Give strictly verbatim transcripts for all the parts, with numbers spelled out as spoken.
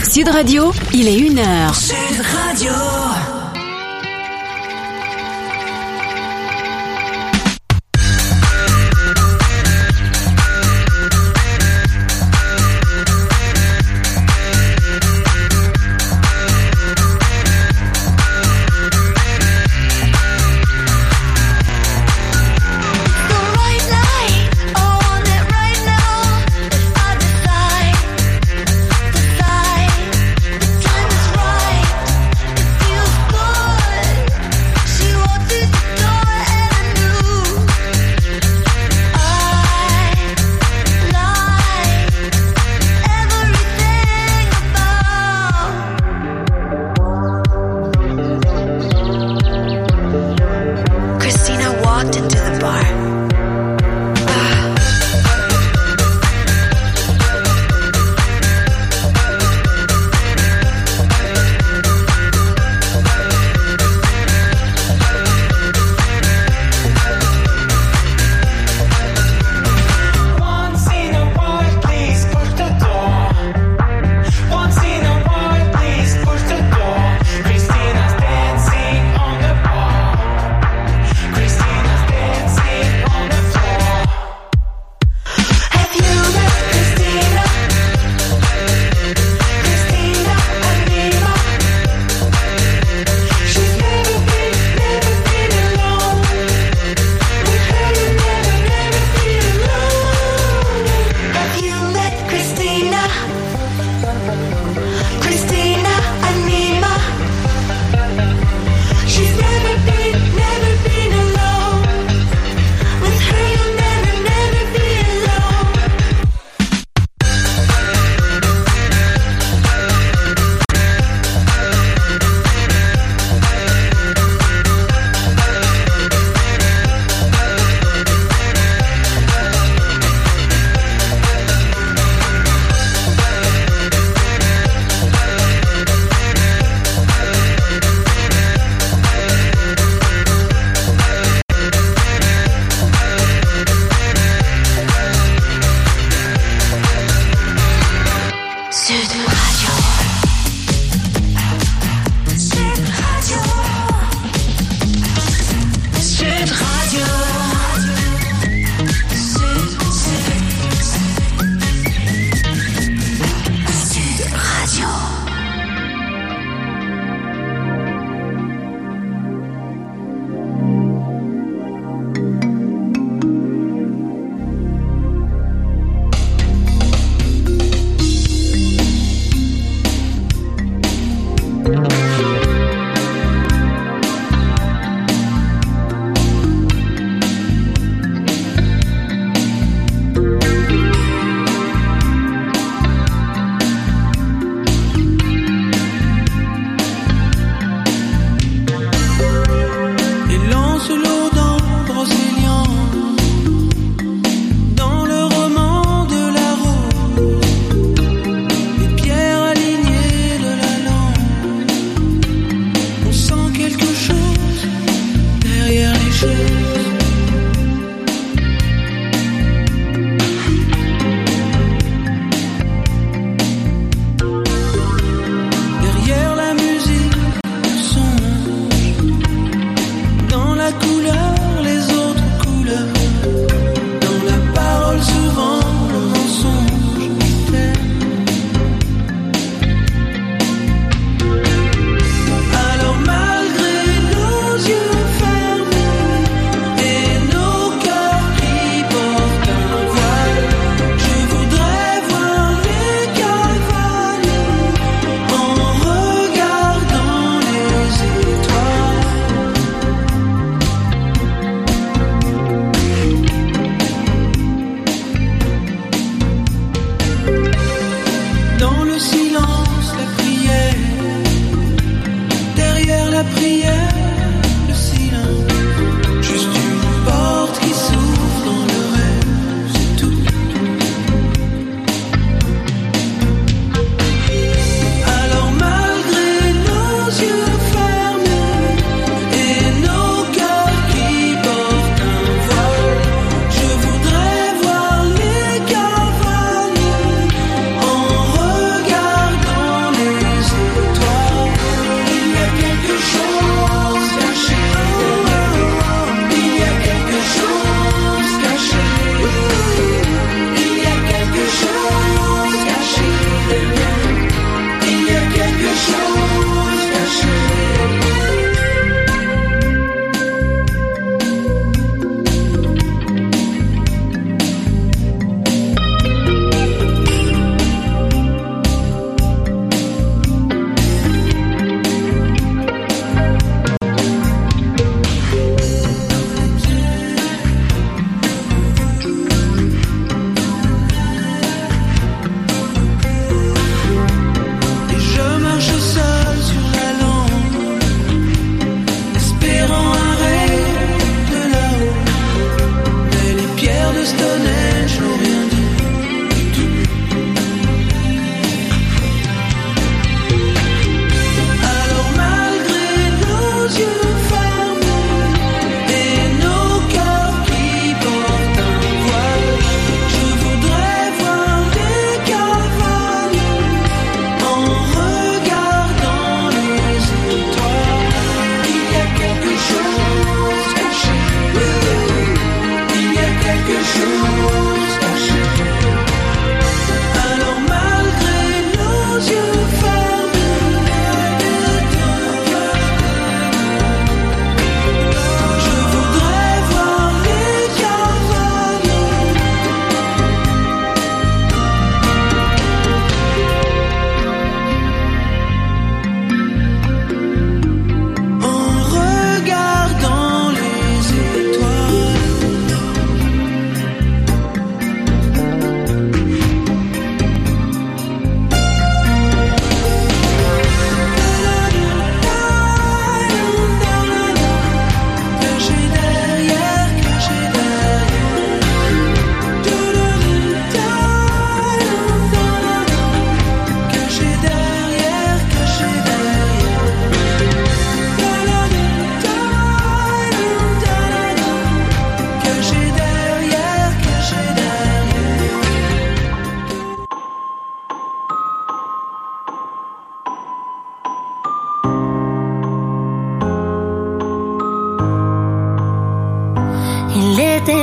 Sud Radio, il est une heure. Sud Radio.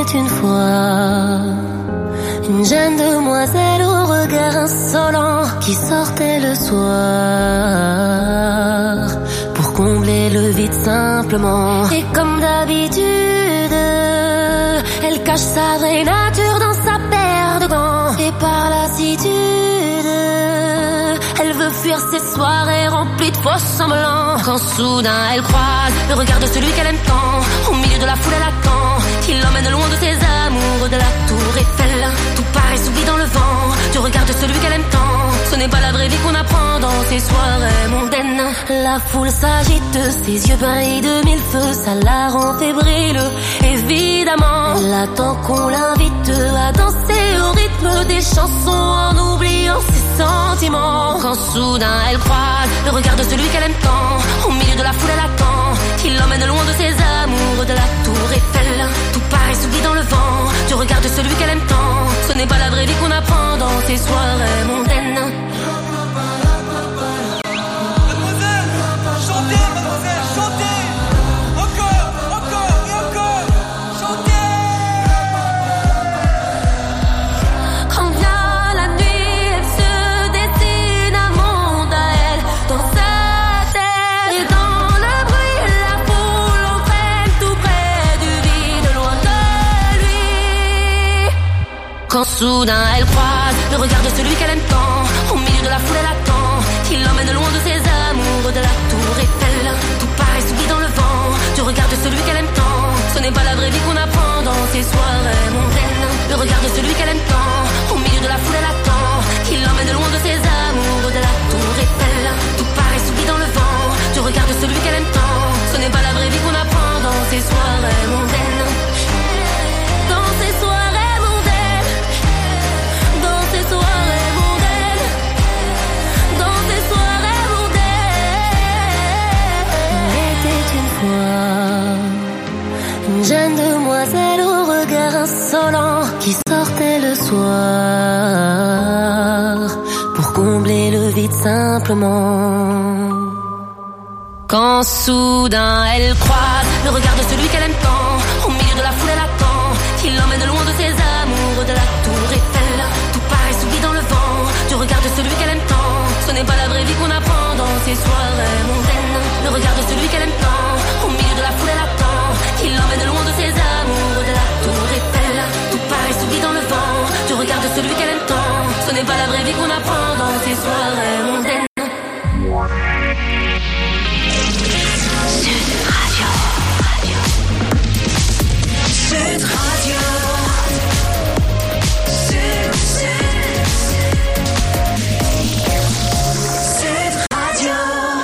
une fois une jeune demoiselle au regard insolent qui sortait le soir pour combler le vide simplement. Et comme d'habitude, elle cache sa vraie nature dans sa paire de gants. Et par lassitude, elle veut fuir ses soirées remplies de faux semblants. Quand soudain elle croise le regard de celui qu'elle aime tant, au milieu de la foule elle attend qu'il l'emmène loin de ses amours, de la tour Eiffel. Tout paraît s'oublie dans le vent du regard de celui qu'elle aime tant. Ce n'est pas la vraie vie qu'on apprend dans ces soirées mondaines. La foule s'agite, ses yeux brillent de mille feux, ça la rend fébrile. Évidemment, elle attend qu'on l'invite à danser au rythme des chansons en oubliant ses sentiments. Quand soudain elle croise le regard de celui qu'elle aime tant, au milieu de la foule elle attend qu'il l'emmène loin de ses amours, de la tour Eiffel. Tout paraît s'oublie dans le vent du regard de celui qu'elle aime tant. Ce n'est pas la vraie vie qu'on apprend dans ces soirées mondaines. Mademoiselle, chantez, mademoiselle, chantez. Encore, encore et encore, chantez. Quand vient la nuit, elle se dessine un monde à elle dans sa tête. Et dans le bruit, la foule entraîne tout près du vide, loin de lui. Quand soudain elle croise le regard de celui qu'elle aime tant, au milieu de la foule elle attend qu'il l'emmène loin de ses amours, de la tour Eiffel. Tout paraît s'oublie dans le vent du regard de celui qu'elle aime tant. Ce n'est pas la vraie vie qu'on apprend dans ces soirées mondaines. Le regard de celui qu'elle aime tant, au milieu de la foule elle attend qu'il l'emmène loin de ses amours, de la tour Eiffel. Tout paraît s'oublie dans le vent du regard de celui qu'elle aime tant. Ce n'est pas la vraie vie qu'on apprend dans ces soirées mondaines. Dans ces soirées mondaines, dans ces soirées mondaines, dans ces soirées mondaines. Il était une fois une jeune demoiselle au regard insolent qui sortait le soir pour combler le vide simplement. Quand soudain elle croise le regard de celui qu'elle aime tant, au milieu de la foule elle attend qu'il l'emmène loin de ses amours, de la tour Eiffel. Tout paraît s'oublie dans le vent du regard de celui qu'elle aime tant. Ce n'est pas la vraie vie qu'on apprend dans ces soirées mondaines. Le regard de celui qu'elle aime tant, au milieu de la foule elle attend qu'il l'emmène loin de ses amours, de la tour Eiffel. Tout paraît s'oublie dans le vent du regard de celui qu'elle aime tant. Ce n'est pas la vraie vie qu'on apprend dans ces soirées mondaines. Sud Radio. Sud, Sud. Sud Radio.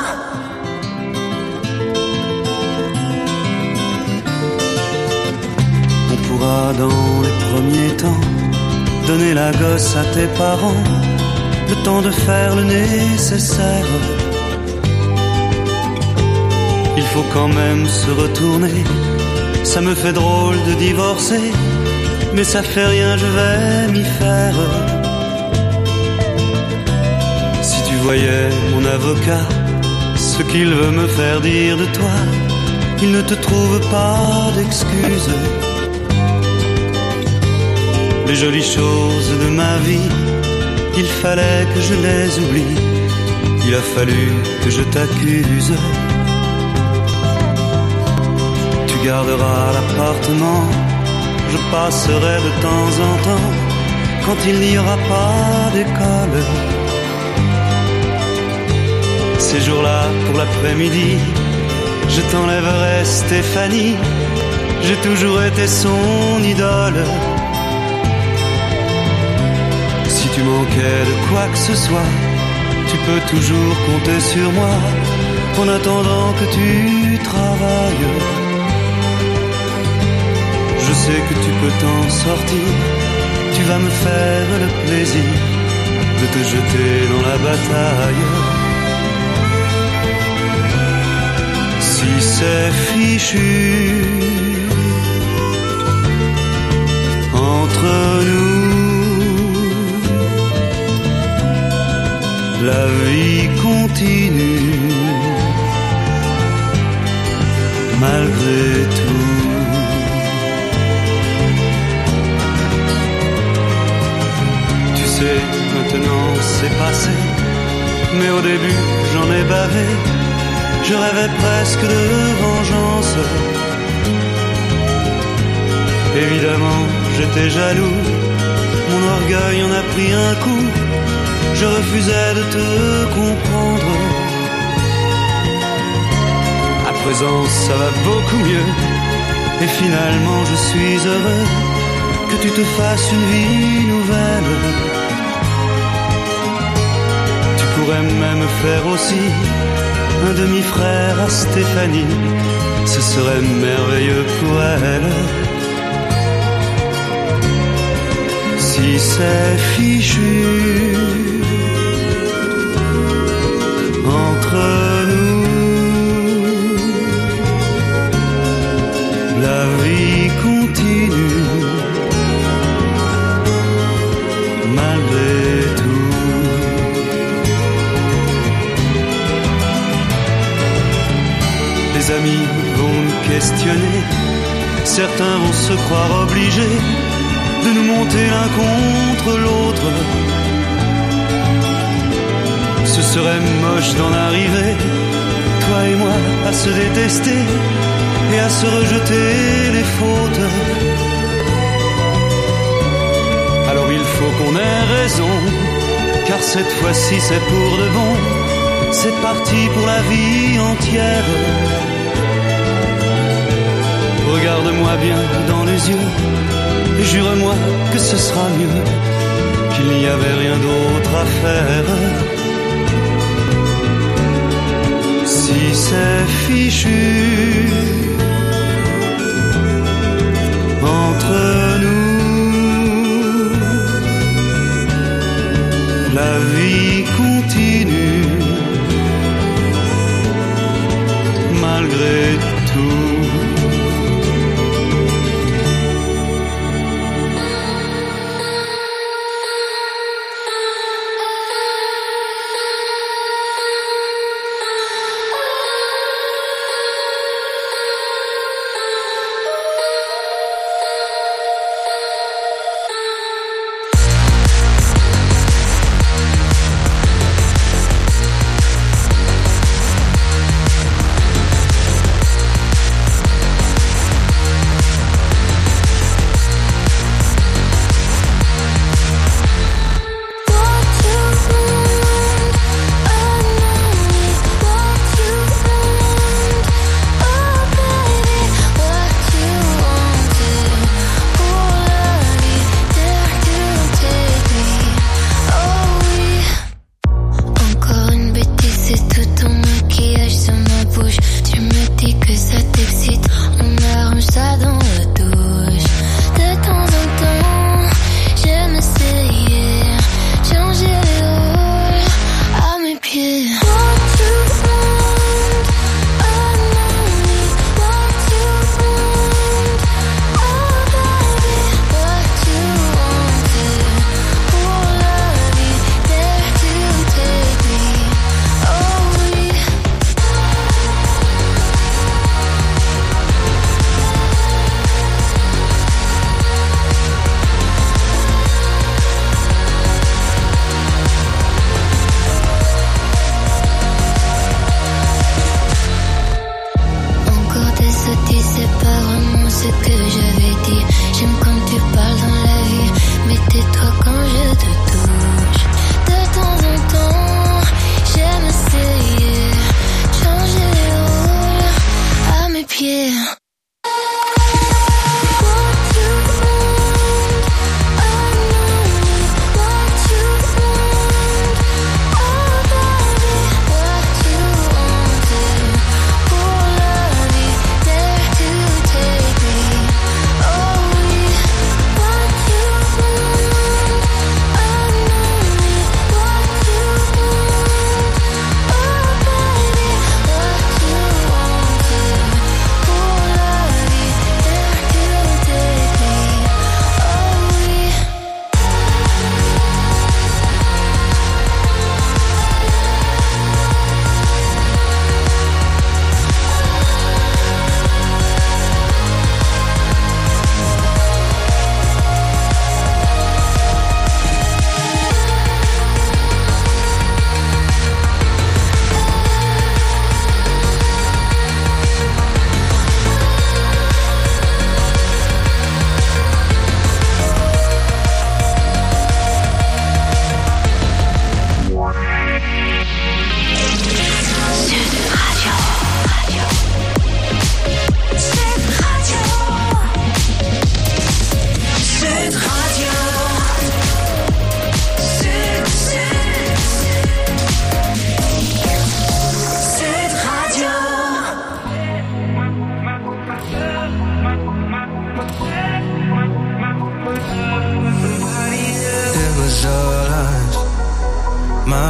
On pourra dans les premiers temps donner la gosse à tes parents, le temps de faire le nécessaire. Il faut quand même se retourner. Ça me fait drôle de divorcer, mais ça fait rien, je vais m'y faire. Si tu voyais mon avocat, ce qu'il veut me faire dire de toi, il ne te trouve pas d'excuses. Les jolies choses de ma vie, il fallait que je les oublie. Il a fallu que je t'accuse. Tu garderas l'appartement, je passerai de temps en temps quand il n'y aura pas d'école. Ces jours-là, pour l'après-midi, je t'enlèverai Stéphanie. J'ai toujours été son idole. Si tu manquais de quoi que ce soit, tu peux toujours compter sur moi en attendant que tu travailles. Je sais que tu peux t'en sortir, tu vas me faire le plaisir de te jeter dans la bataille. Si c'est fichu entre nous, la vie continue malgré tout. sais, maintenant c'est passé, mais au début j'en ai bavé. Je rêvais presque de vengeance. Évidemment, j'étais jaloux, mon orgueil en a pris un coup. Je refusais de te comprendre. À présent, ça va beaucoup mieux, et finalement je suis heureux que tu te fasses une vie nouvelle. Tu pourrais même faire aussi un demi-frère à Stéphanie, ce serait merveilleux pour elle. Si c'est fichu entre nous, la vie continue malgré tout. Les amis vont nous questionner, certains vont se croire obligés de nous monter l'un contre l'autre. Ce serait moche d'en arriver, toi et moi, à se détester et à se rejeter les fautes. Alors il faut qu'on ait raison, car cette fois-ci c'est pour de bon. C'est parti pour la vie entière. Regarde-moi bien dans les yeux et jure-moi que ce sera mieux, qu'il n'y avait rien d'autre à faire. Si c'est fichu entre nous, la vie continue malgré tout.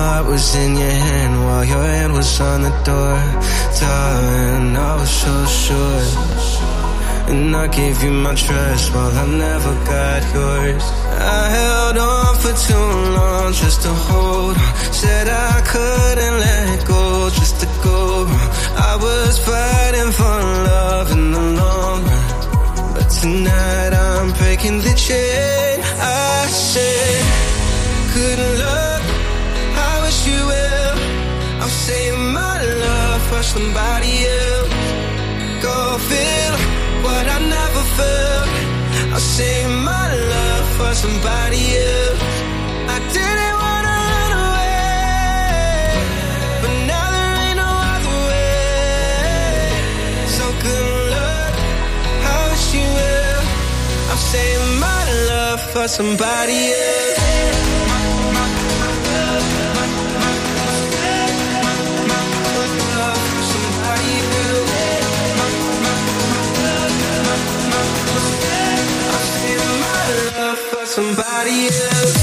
heart was in your hand while your hand was on the door. Darling, I was so sure. And I gave you my trust while I never got yours. I held on for too long just to hold on. Said I couldn't let go just to go. I was fighting for love in the long run, but tonight I'm breaking the chain. I said, good luck, I wish you well. I'm saying my love for somebody else. Go feel what I never felt. I'll save my love for somebody else. I didn't wanna run away, but now there ain't no other way. So good luck, I wish you well. I'll save my love for somebody else. Somebody else.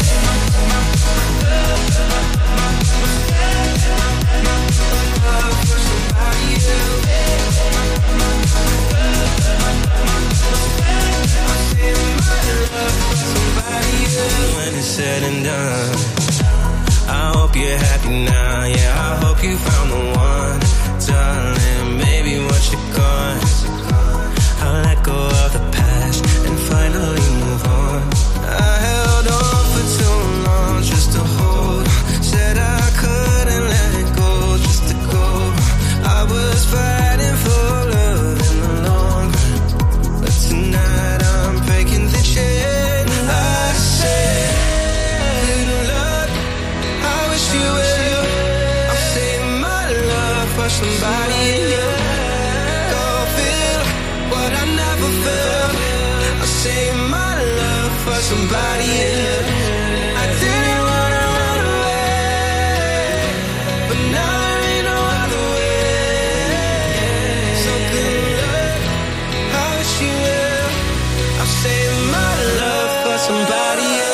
When it's said and done, I hope you're happy now. Yeah, I hope you found the one, darling. Maybe once you're gone, I'll let go of the past and finally move on. I held on for too long just to hold on. Said I couldn't let it go just to go. I was fighting for love in the long run, but tonight I'm breaking the chain. I said, good luck, I wish you well. I'm saving my love for somebody else. Go feel what I never felt. I'll save my love for somebody else. I didn't wanna run away, but now there ain't no other way. So good luck, I wish you well. I'll save my love for somebody else.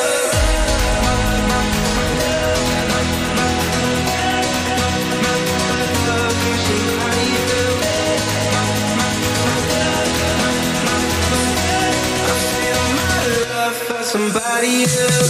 Somebody else.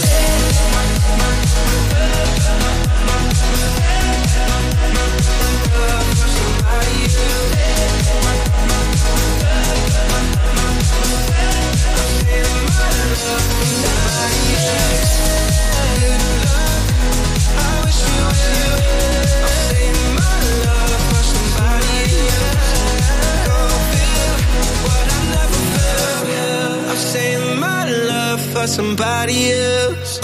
Somebody else.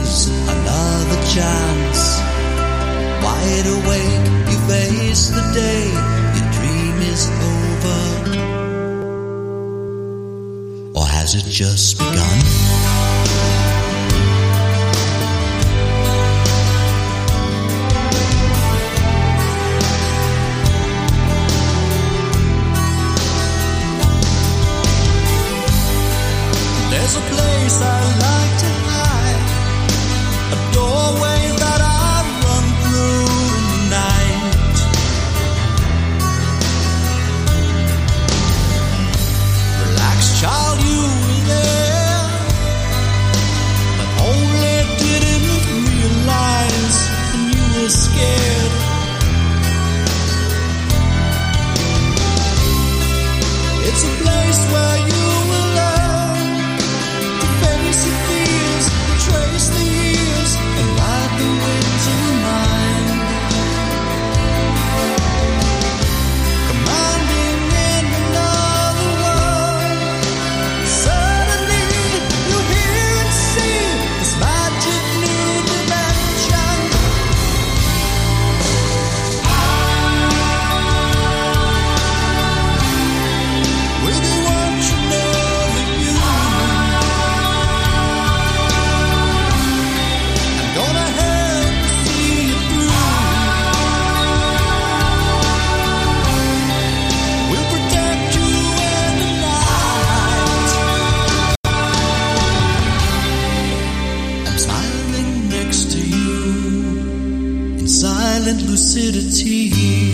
lose another chance. Wide awake, you face the day, your dream is over. Or has it just begun? There's a place I like to hide, a doorway that I run through in the night. Relax, child, you were there, but only didn't realize when you were scared. It's a place where you will learn to face your fears, trace the years, and ride the winds of mine. Commanding in another world, suddenly you hear and see this magic new dimension. With you want you know that you I'm gonna help you see it through. We'll protect you in the night. I'm smiling next to you in silent lucidity.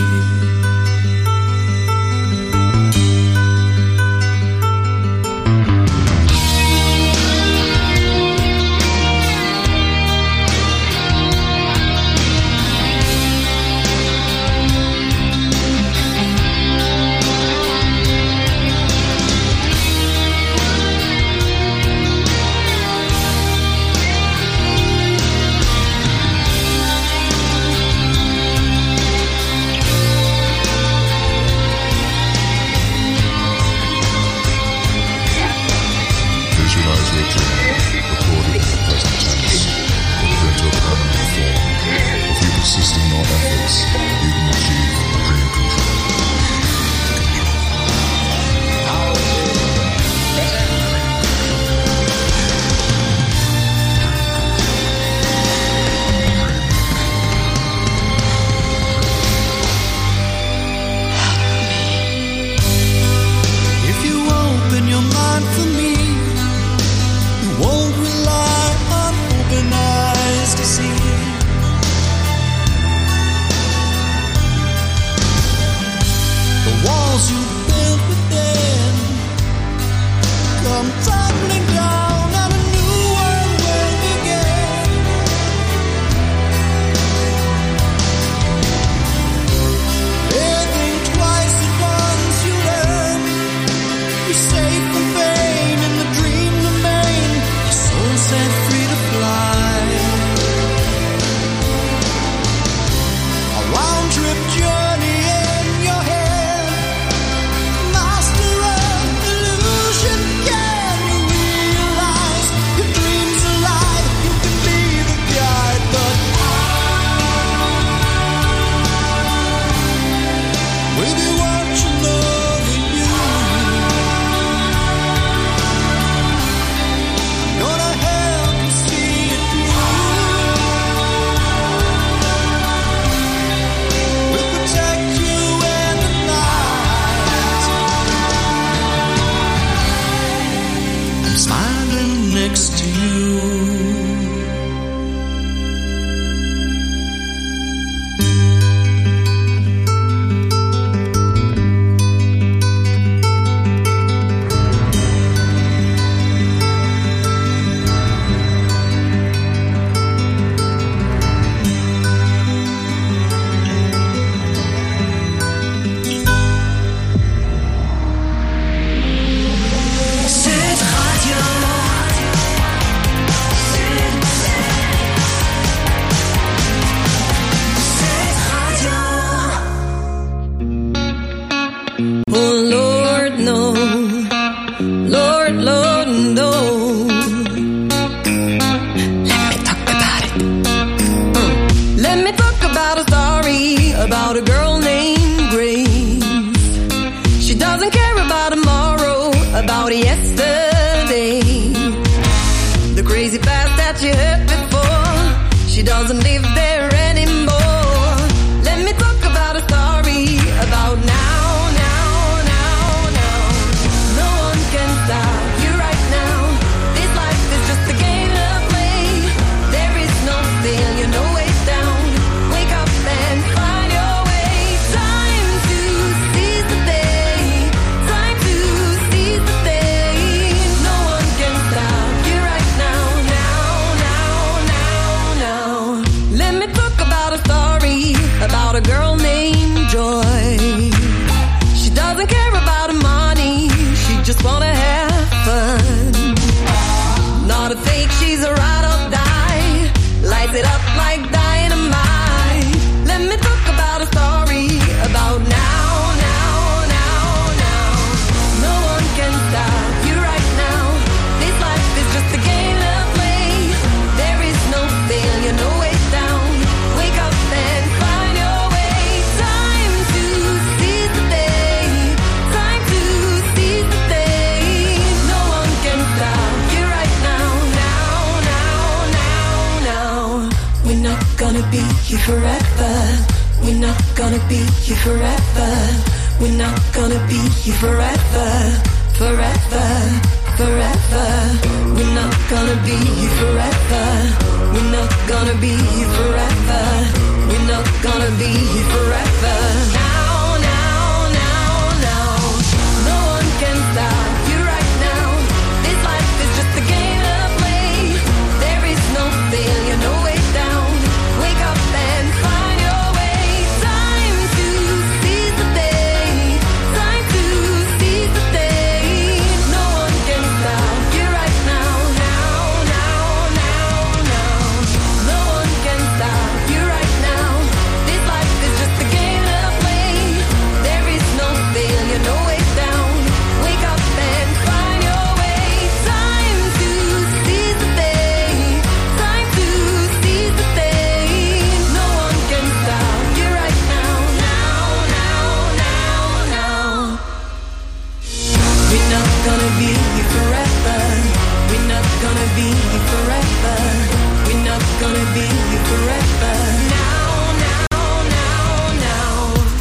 gonna be here forever. We're not gonna be here forever. We're not gonna be here forever. Forever, forever. We're not gonna be here forever. We're not gonna be here forever. We're not gonna be here forever. Now, now, now, now. No one can stop you right now. This life is just a game to play. There is no failure, no way down. Wake up and find your way. Time to seize the day. Time to seize the day. No one can stop you right now. Now, now, now, now. No one can stop you right now. This life is just a game to play. There is no failure, no way down. Wake up and find your way. Time to seize the day. Time to seize the day. No one can stop you right now. Now, now, now, now. We're not gonna be here forever. We're not gonna be here forever. We're not gonna be here forever. Now, now, now, now.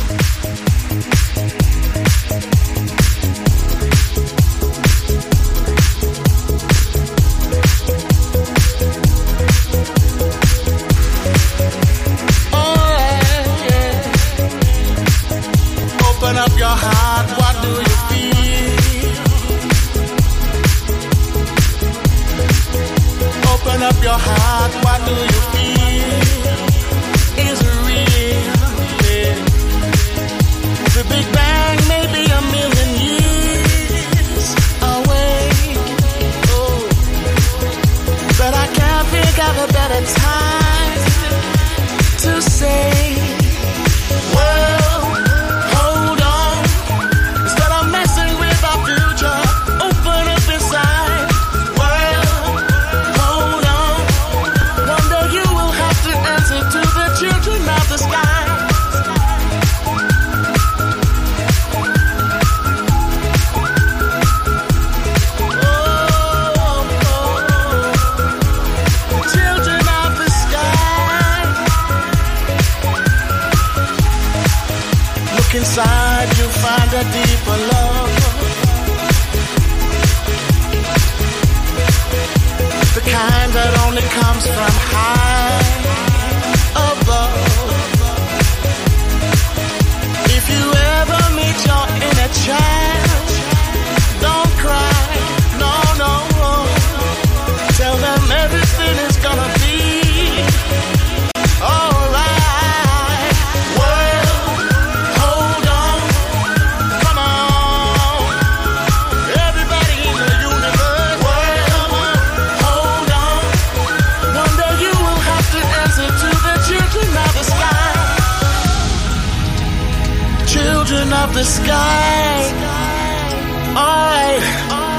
Open up your heart, what do you feel? Open up your heart, what do you feel? Is it real? Yeah. The Big Bang may be a million years away. Oh, but I can't think of a better time to say, well, hold on. Instead of messing with our future, open up inside. Well, hold on. One day you will have to answer to the children of the sky. Oh, oh, children of the sky. Look inside, you find a deeper love. The kind that only comes from high above. If you ever meet your inner child, don't cry, no, no. Tell them everything is gonna be alright. Well, hold on, come on. Everybody in the universe. Well, hold on. One day you will have to answer to the children of the sky. Children of the sky. Alright.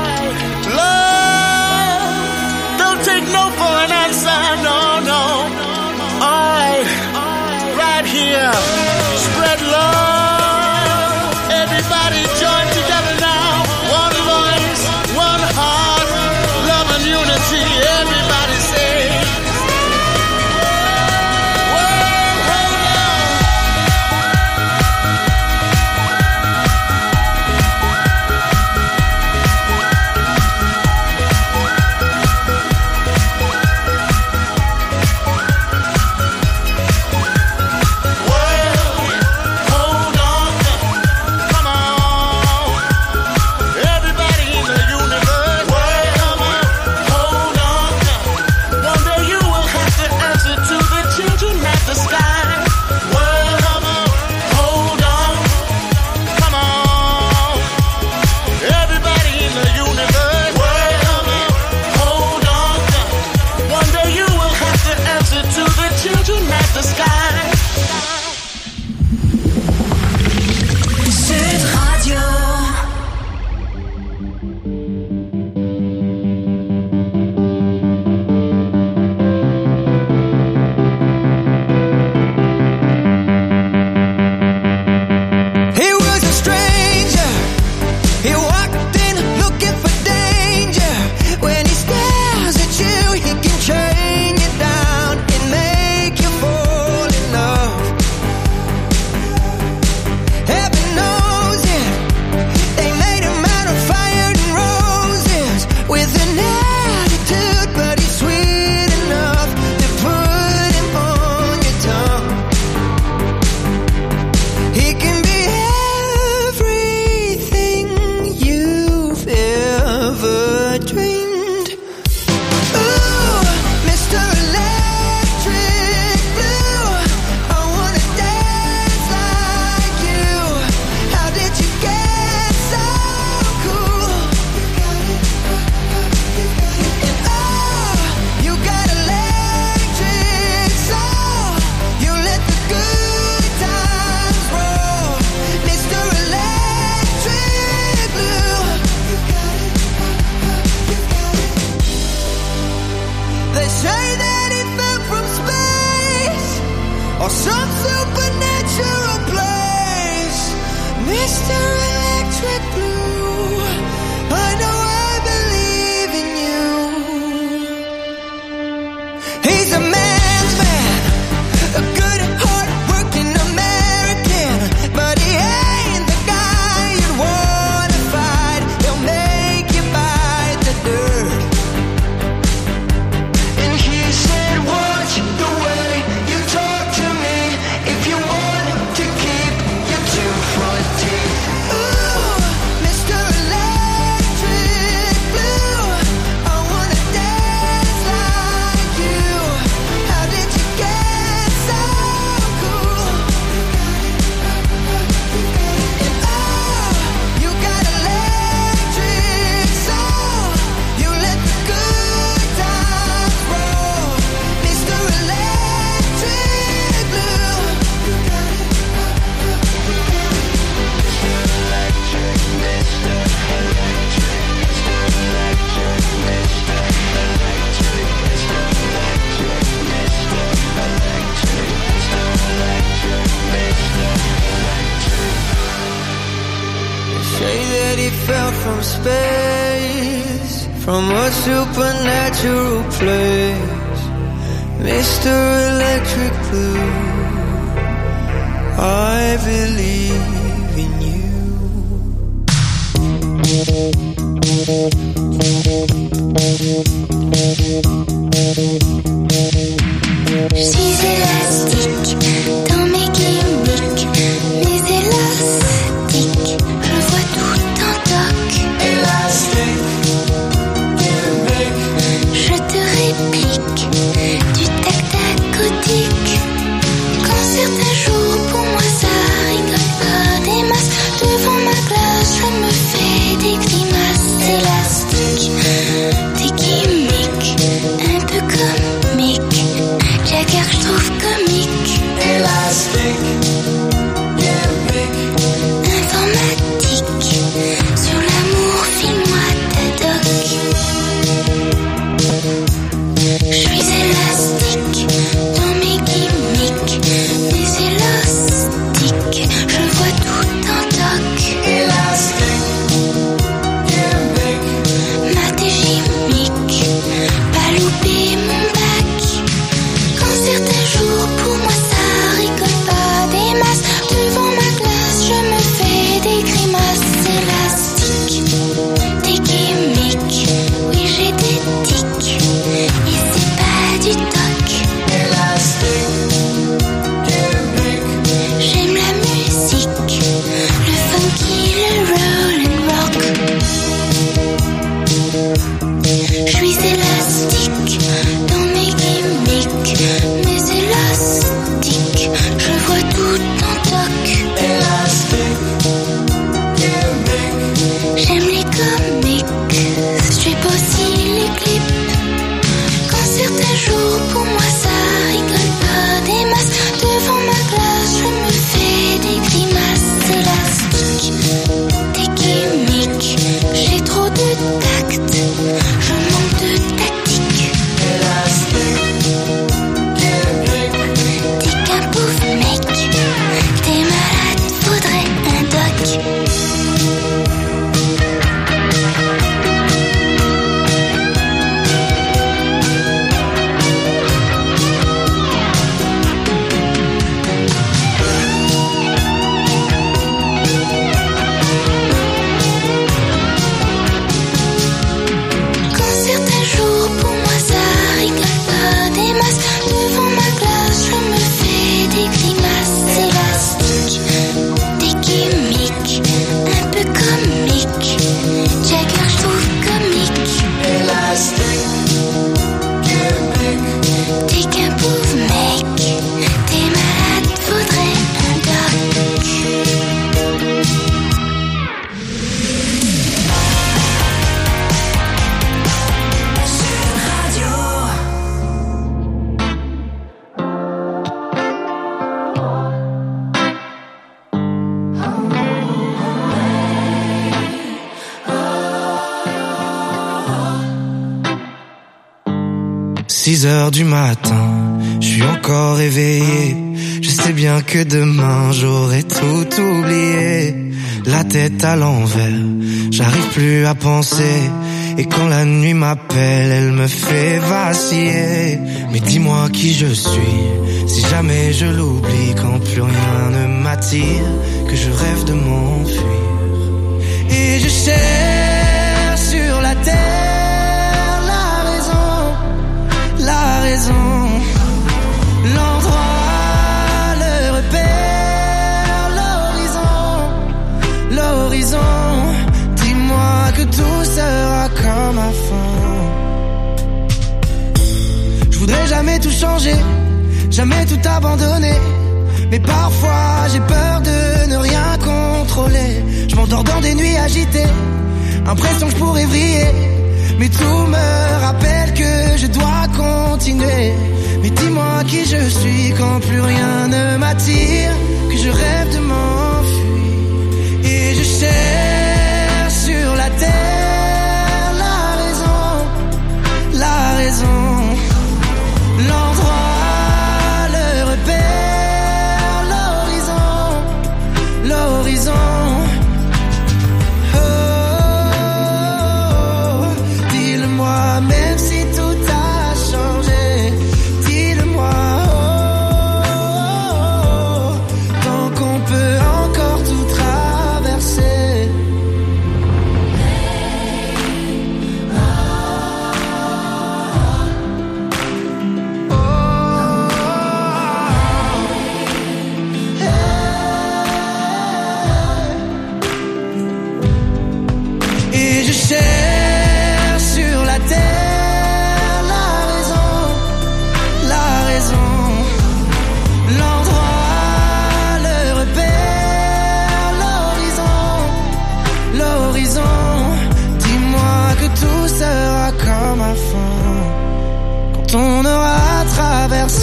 Love. Don't take no for an answer. No, no. Alright. Right here. Spread love. Everybody join together now. One voice, one heart, love and unity. Everybody say, well, hold on. space from a supernatural place. Mister Electric Blue, I believe in you. Je suis élastique dans mes gimmicks, mes élastiques, je vois tout en toc. Élastique, gimmick, je te réplique du tac tacotique. Quand certains jours pour moi ça rigole pas des masses, devant ma glace je me fais des grimaces. Élastique, des gimmicks, un peu comique, Jagger je trouve comique. Élastique, gimmick, informatique, sur l'amour file-moi ta doc. Je suis élastique dans mes gimmicks, mes élastiques, je vois tout en toc. Élastique, gimmick, maths et chimique, pas louper mon bac. Quand certains jours pour moi ça rigole pas des masses, devant ma classe je me fais des grimaces. Élastiques, des gimmicks, oui j'ai des tics, et c'est pas du toc. Élastique, gimmick, j'aime la musique, le funky, le roll and rock. Je suis élastique dans mes gimmicks, mes élastiques, je vois tout en toc. Élastique, gimmick, j'aime les comics, strip aussi les clips. Quand certains jours pour moi ça rigole pas des masses, devant ma classe je me fais des grimaces. Élastique, des gimmicks, j'ai trop de tact, je manque de tactique. Élastique, gimmick, t'es qu'un pauvre mec, t'es malade, faudrait un doc. Quand certains jours pour moi ça rigole pas des masses, devant ma classe je me fais des grimaces. Élastique, des gimmicks, un peu comique, Jagger je trouve comique. Élastique, gimmick, t'es qu'un pauvre mec, t'es malade, faudrait un doc. six heures du matin, je suis encore éveillé. Je sais bien que demain j'aurai tout oublié. La tête à l'envers, j'arrive plus à penser. Et quand la nuit m'appelle, elle me fait vaciller. Mais dis-moi qui je suis, si jamais je l'oublie. Quand plus rien ne m'attire, que je rêve de m'enfuir. Et je cherche sur la terre la raison, la raison, l'endroit, le repère, l'horizon, l'horizon. Dis-moi que tout sera comme avant. Je voudrais jamais tout changer, jamais tout abandonner. Mais parfois j'ai peur de ne rien contrôler. Je m'endors dans des nuits agitées, impression que je pourrais vriller. Mais tout me rappelle que je dois continuer. Mais dis-moi qui je suis quand plus rien ne m'attire, que je rêve de m'enfuir. Et je cherche sur la terre la raison, la raison, l'endroit, le repère, l'horizon, l'horizon. Oh,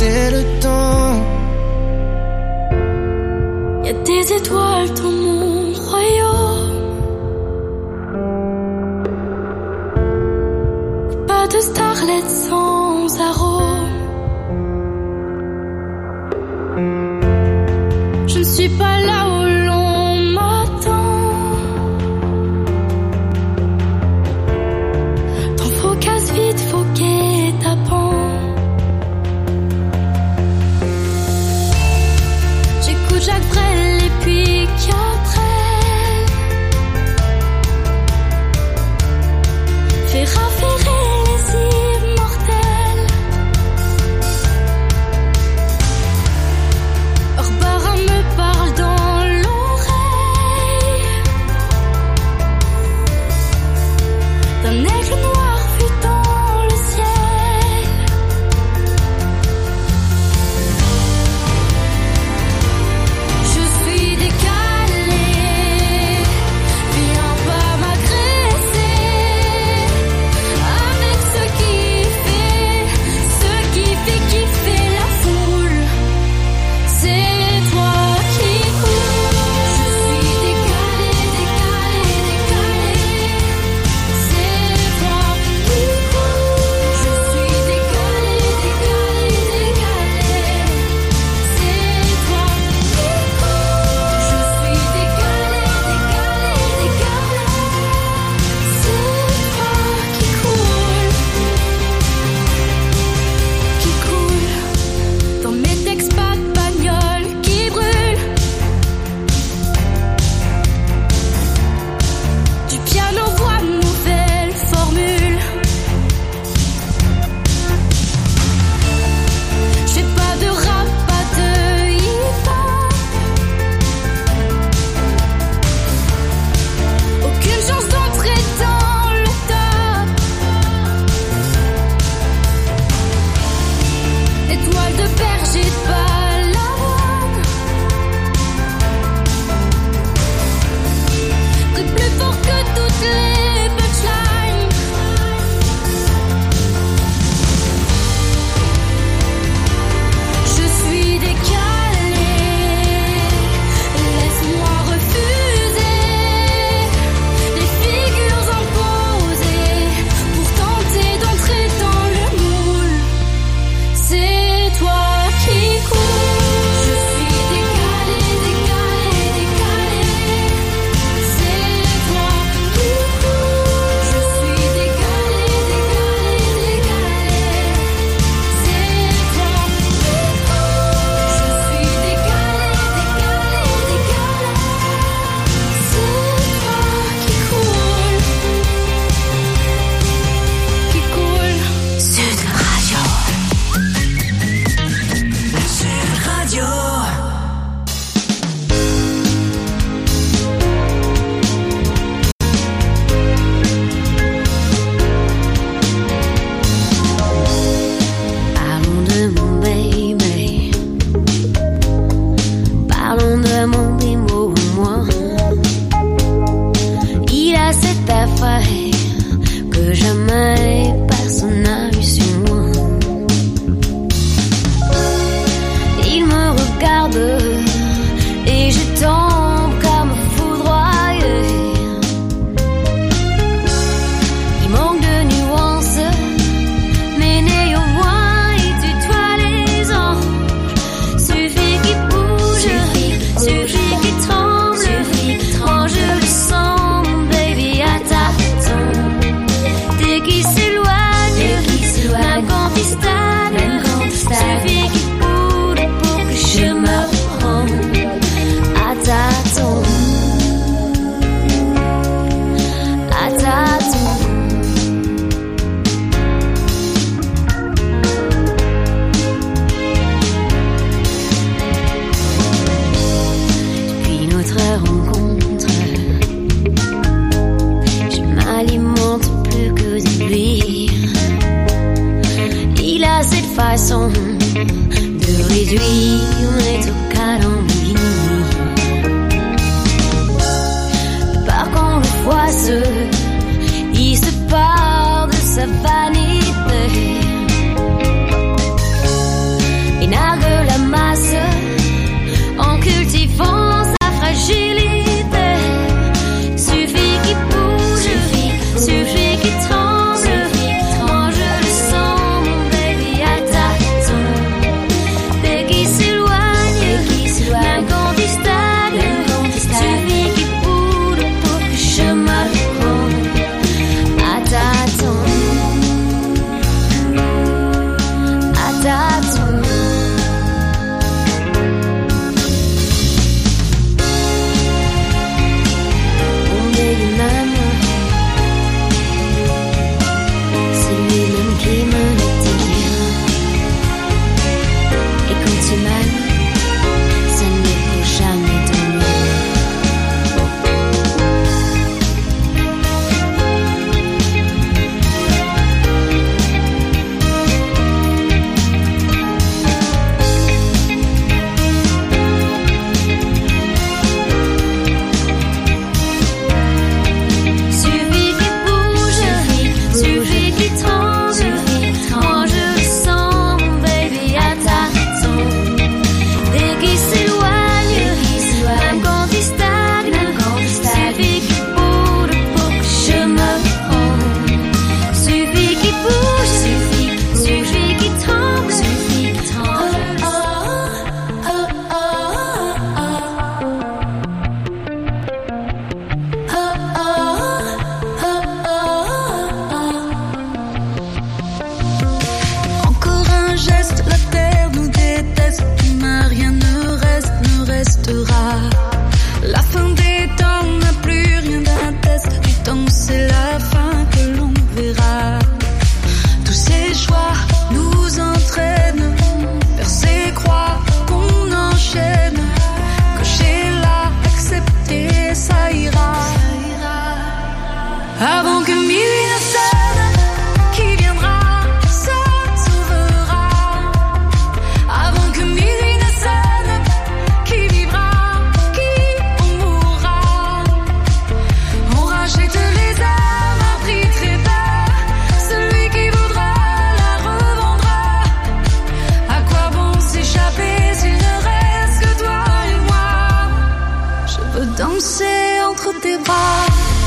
c'est le temps. Y'a des étoiles dans mon royaume. Pas de starlet sans arôme. Je ne suis pas là où l'on m'attend. T'en faut casse vite, faut guet-apens. J'écoute Jacques Brel et puis Cabrel. Fais raffairer les immortels. Barbara me parle dans l'oreille d'un aigle noir vu dans le ciel. Je suis décalée, viens pas m'agresser avec ce qui fait, ce qui fait kiffer la foule. C'est toi qui coule. Je suis décalée, décalée, décalée. C'est toi qui coule. Je suis décalée, décalée, décalée. C'est toi qui coule. Je suis décalée, décalée, décalée. C'est toi qui coule. Qui coule. Dans mes textes, pas de bagnole qui brûle. Du piano voix nouvelle formule. J'ai pas de rap, pas de hip-hop. Aucune chance d'entrer dans le top. Étoile de berger de Balavoine. T'es plus fort que toutes les punchlines. Je suis décalée, laisse-moi refuser les figures imposées pour tenter d'entrer dans le moule. C'est toi qui coule. Je suis décalée, décalée, décalée. C'est toi qui coule. Je suis décalée, décalée, décalée. C'est toi qui coule. Je suis décalée, décalée, décalée. C'est toi qui coule. Qui coule. Sud Radio. Sud Radio. Parlons de mon baby. Parlons de mon bimbo, moi. Il a cette affaire que jamais personne n'a eu sur moi. Il me regarde et je tombe comme foudroyé. Il manque de nuances, mais néanmoins il tutoie les anges. Suffit qu'il bouge, suffit qu'il tremble. Moi je le sens, mon baby, à tâtons. Dès qu'il s'éloigne, même quand il stagne, suffit qu'il bouge pour que je me rende à tâtons. À tâtons. Depuis notre rencontre, je m'alimente plus que de lui. Il a cette façon de réduire mes calendriers. Par contre, le poisseux, il se part de sa vanité. Avant que minuit ne sonne, qui viendra se sauvera. Avant que minuit ne sonne, qui vivra, qui on mourra. On rachète les âmes à prix très bas. Celui qui voudra la revendra. À quoi bon s'échapper s'il ne reste que toi et moi? Je veux danser entre tes bras.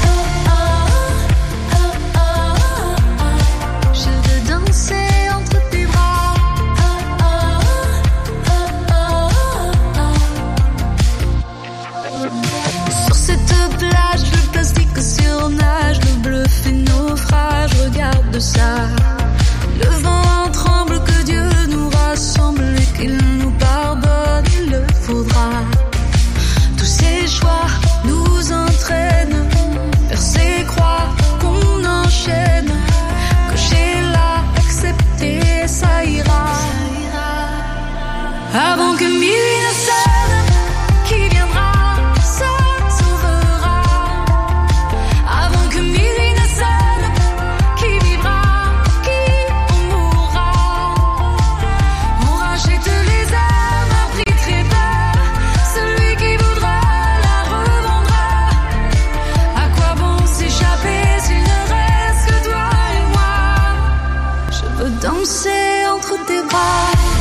De ça, le vent tremble, que Dieu nous rassemble et qu'il nous pardonne, il le faudra. Tous ces choix nous entraînent vers ces croix qu'on enchaîne. Que j'ai là accepté, ça ira. Avant que minuit ne sonne, qui viendra se sauvera. Avant que minuit ne sonne, qui vivra, qui on mourra. On rachète les âmes à prix très bas. Celui qui voudra la revendra. À quoi bon s'échapper s'il ne reste que toi et moi? Je veux danser entre tes bras.